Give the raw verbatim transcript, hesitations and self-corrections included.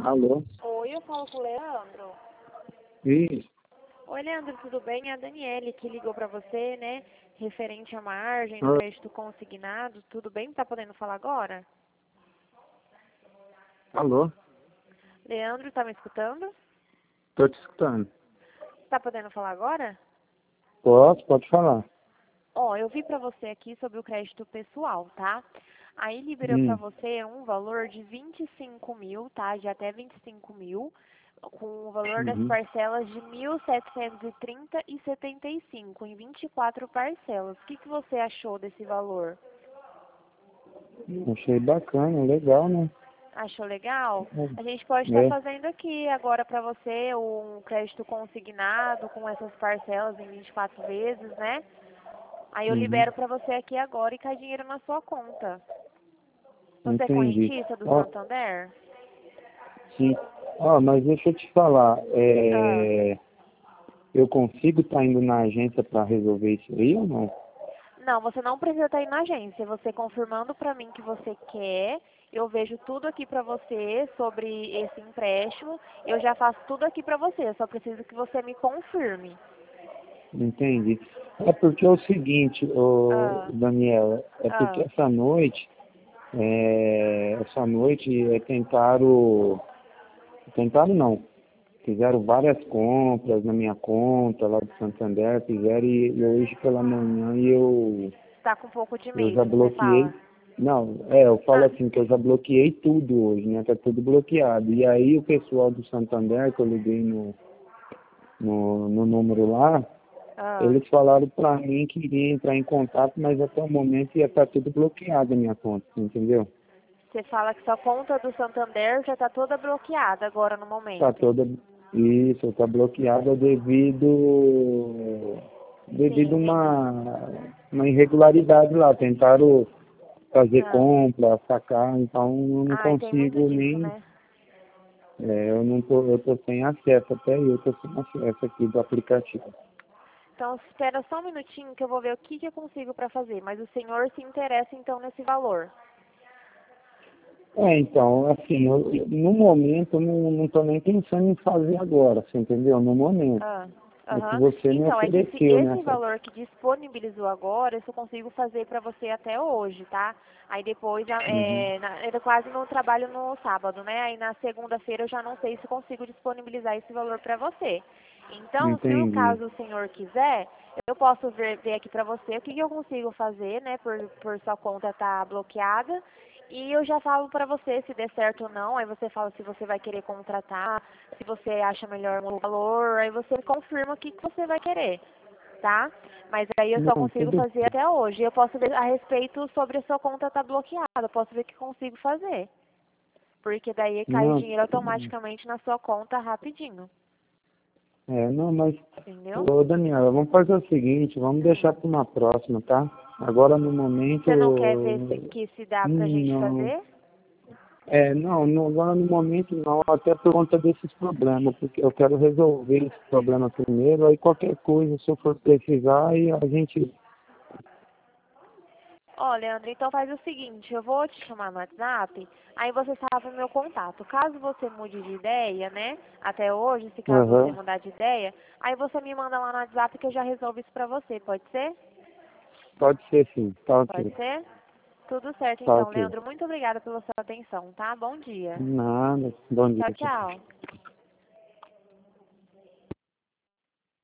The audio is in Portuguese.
Alô? Oi, eu falo com o Leandro. Isso. Oi, Leandro, tudo bem? É a Daniele que ligou pra você, né? Referente à margem do Oi. crédito consignado. Tudo bem? Tá podendo falar agora? Alô? Leandro, tá me escutando? Tô te escutando. Tá podendo falar agora? Posso? Pode falar. Ó, eu vi pra você aqui sobre o crédito pessoal, tá? Aí liberou pra Hum. você um valor de vinte e cinco mil, tá? De até vinte e cinco mil, com o valor das Uhum. parcelas de mil setecentos e trinta e setenta e cinco em vinte e quatro parcelas. O que que você achou desse valor? Achei bacana, legal, né? Achou legal? A gente pode estar É. fazendo aqui agora para você um crédito consignado com essas parcelas em vinte e quatro vezes, né? Aí eu Uhum. libero para você aqui agora e cai dinheiro na sua conta. Você é Entendi. correntista do Ó, Santander? sim. Ó, mas deixa eu te falar. Ah, É... Eu consigo estar indo na agência para resolver isso aí ou não? não, você não precisa estar aí na agência. Você confirmando para mim que você quer, eu vejo tudo aqui para você sobre esse empréstimo. Eu já faço tudo aqui para você. Eu só preciso que você me confirme. Entendi. É porque é o seguinte, ô, Ah, Daniela, é porque ah. essa noite, é... essa noite é tentaram, tentaram não, fizeram várias compras na minha conta lá do Santander, fizeram e, e hoje pela manhã eu, Tá com um pouco de eu já medo, você bloqueei. fala. Não, é, eu falo Ah, assim que eu já bloqueei tudo hoje, né? Tá tudo bloqueado. E aí o pessoal do Santander, que eu liguei no, no, no número lá, ah. eles falaram pra mim que iria entrar em contato, mas até o momento ia estar tudo bloqueado a minha conta, entendeu? Você fala que sua conta do Santander já tá toda bloqueada agora no Tá momento. toda. Isso, tá bloqueada devido. devido Sim. uma, uma irregularidade lá. Tentaram fazer Ah, compra, sacar, então eu não Ai, tem muito consigo disso, nem. né? É, eu não tô, eu tô sem acesso, até eu tô sem acesso aqui do aplicativo. Então, espera só um minutinho que eu vou ver o que, que eu consigo para fazer. Mas o senhor se interessa, então, nesse valor. É, então, assim, eu, no momento eu não, não tô nem pensando em fazer agora, você entendeu? No momento. Ah, É que aham. você me Então, é que esse, ofereceu esse nessa. valor que disponibilizou agora, eu só consigo fazer para você até hoje, tá? Aí depois, a- Uhum. é, na, eu quase não trabalho no sábado, né? Aí na segunda-feira eu já não sei se consigo disponibilizar esse valor para você. Então, se o Entendi. caso o senhor quiser, eu posso ver, ver aqui para você o que, que eu consigo fazer, né? Por, por sua conta estar bloqueada. E eu já falo para você se der certo ou não. Aí você fala se você vai querer contratar, se você acha melhor o valor. Aí você me confirma o que, que você vai querer, tá? Mas aí eu só Não, consigo tudo. fazer até hoje. Eu posso ver a respeito sobre a sua conta estar bloqueada. Eu posso ver o que consigo fazer. Porque daí cai o Não, dinheiro automaticamente na sua conta rapidinho. é, não, mas, Entendeu? ô Daniela, vamos fazer o seguinte, vamos Hum. deixar para uma próxima, tá? Agora no momento, Você não quer ver se, que se dá pra hum, gente não, fazer? é, não, não, agora no momento não, até por conta desses problemas, porque eu quero resolver esse problema primeiro, aí qualquer coisa, se eu for precisar, aí a gente, Ó, Leandro, então faz o seguinte, eu vou te chamar no WhatsApp, aí você salva o meu contato. Caso você mude de ideia, né, até hoje, se caso você aham, mudar de ideia, aí você me manda lá no WhatsApp que eu já resolvo isso pra você, pode ser? pode ser sim, tá Pode ok, ser? Tudo certo tá então, ok. Leandro. Muito obrigada pela sua atenção, tá? Bom dia. Nada, bom dia, Tchau, tchau, tchau. tchau.